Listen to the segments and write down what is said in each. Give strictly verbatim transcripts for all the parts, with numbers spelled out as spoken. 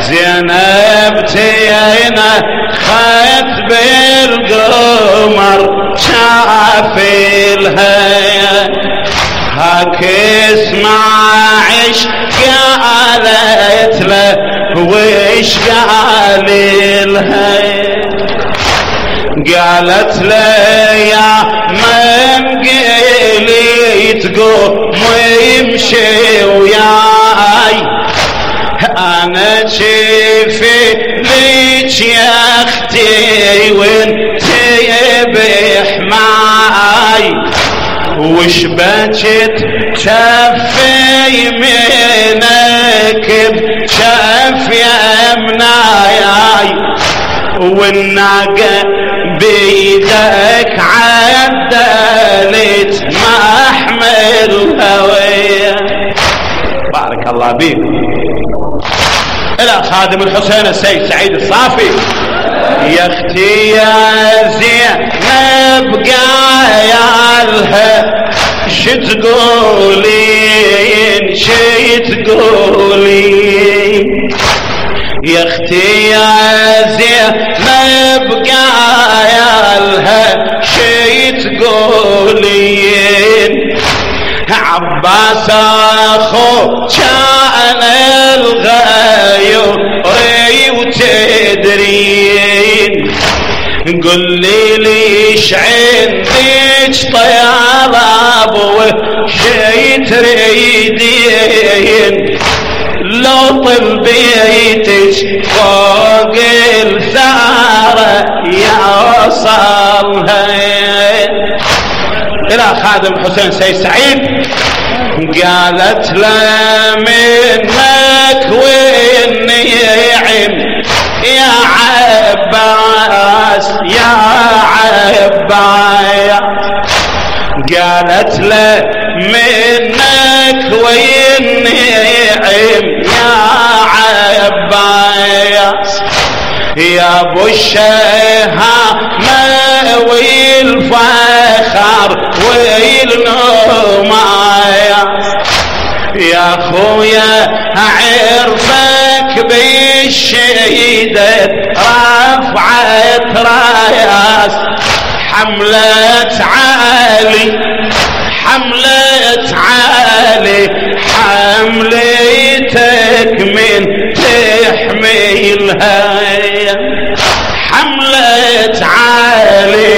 زينب تينا خيت بالقمر شافلها هاك اسمع عش قالت له ويش قال لها قالت له يا من قلي تقوم ويمشي وياي انا شفي ليش يا اختي وانتي بحماي وش بجت شفي منك بشف يمناي والناقة بيدك عدلت محمل هوية. بارك الله بيك. الى خادم الحسين السيد سعيد الصافي. يا اختي يا زينب قايلها شتقولين شتقولين يا اختي يا زينب قايلها شتقولين عباس اخو كان الغيور وتدرين قل لي ليش عندك طياب وشي تريدين لو طلبيتش فوق الثارة يوصلها. الى خادم حسين سيد سعيد. قالت له منك والنعم يا عباس يا عباس. قالت له منك والنعم يا عباس يا ابو الشهامة والفخر والنمايا يا خويا عرفك بالشهيدة رفعت راياس حملة عالي حملة عالي حملتك من تحملها حملة عالي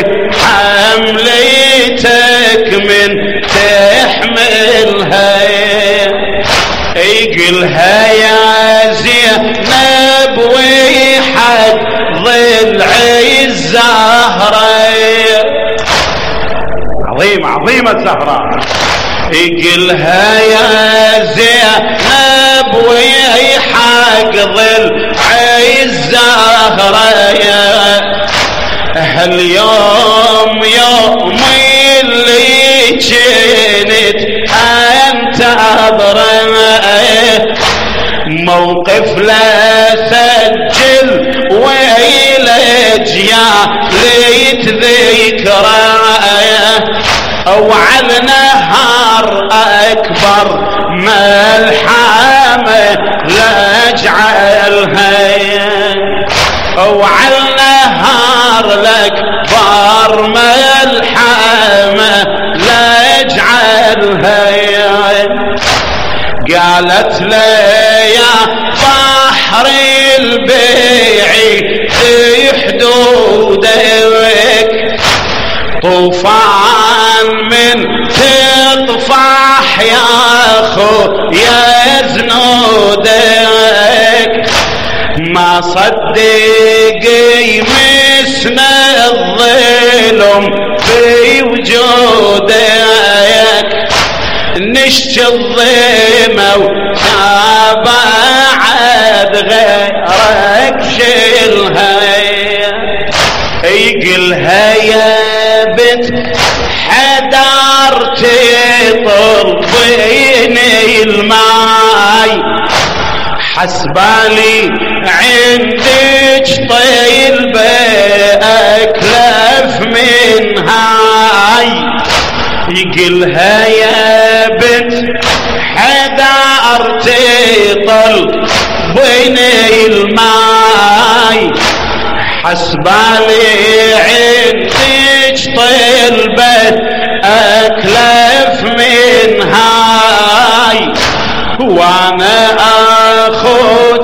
حملتك من تحملها. يقلها يا زينب ويحد ضلعي الزهرة. عظيمة عظيمة الزهرة. يقلها يا زينب ويحد ضلعي الزهرة هاليوم يوم اللي جنت انتظره موقف لا سجل ويلجيا ليت ذكره او على نهار اكبر ملحمه لا اجعلها او على نهار الاكبر ملحمه لا اجعلها. قالت له يا بحر البيع في حدودك طوفان من تطفح يا اخو يا زنودك ما صدق يمسنا الظلم في وجودك نشتي الظلمة وتابعت غيرك شيلها. يقلها يا بنت حدار تطلبيني الماي حسبالي عندك طيل بأكلف من هاي. يقلها يا بنت حدار تطل بني الماي حسبالي عندك طلبة أكلف من هاي وانا اخوك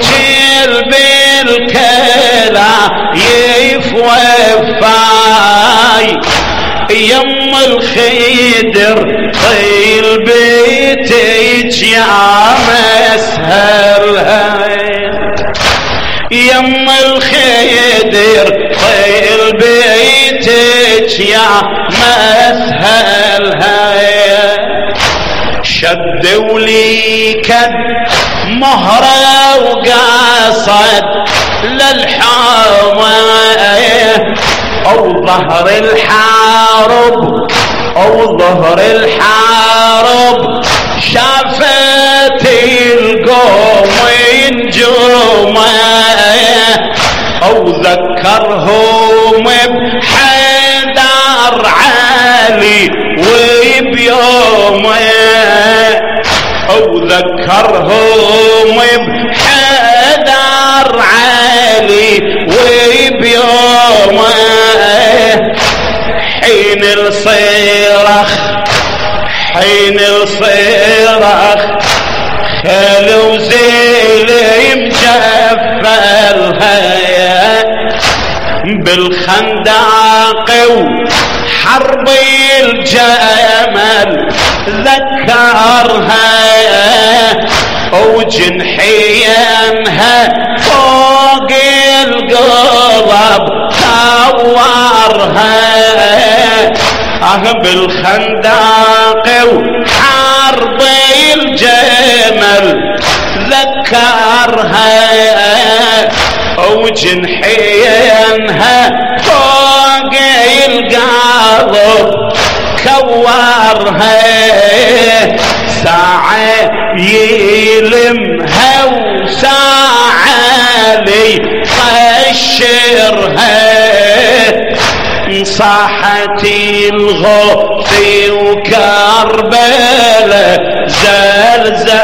بالكلا يفوفاي يم الخيدر طيل بيتك يا مسهل يم الخيدر طيل بيتك يا مسهل شدوا لي كد مهرة وقاصد للحامة او ظهر الحارب او ظهر الحارب شافت القوم ينجومه او ذكرهم بحيدر علي وبيومه او ذكرهم بحيدر علي وبيومه حين الصيرخ حين الصيرخ خل وزيل مجفلها بالخندق وحرب الجمل ذكرها وجنحيانها فوق القلب ثورها اه بالخندق وحرب الجمل ذكرها وجنحيانها فوق القلب كورها ساعة يلمها وساعة لي قشرها صاحت الغوث وكربلة زلزال